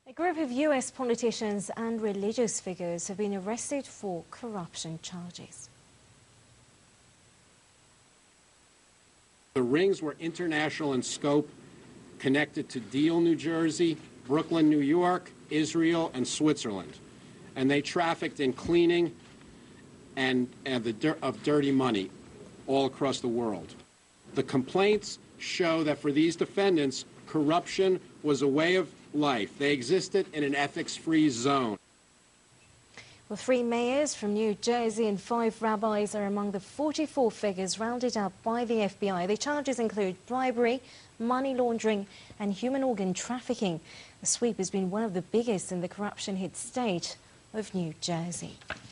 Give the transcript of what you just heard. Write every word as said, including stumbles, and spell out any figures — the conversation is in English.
A group of U S politicians and religious figures have been arrested for corruption charges. The rings were international in scope, connected to Deal, New Jersey, Brooklyn, New York, Israel, and Switzerland. And they trafficked in cleaning and, and the dir- of dirty money all across the world. The complaints show that for these defendants, corruption was a way of life. They existed in an ethics-free zone. Well, three mayors from New Jersey and five rabbis are among the forty-four figures rounded up by the F B I. The charges include bribery, money laundering and human organ trafficking. The sweep has been one of the biggest in the corruption-hit state of New Jersey.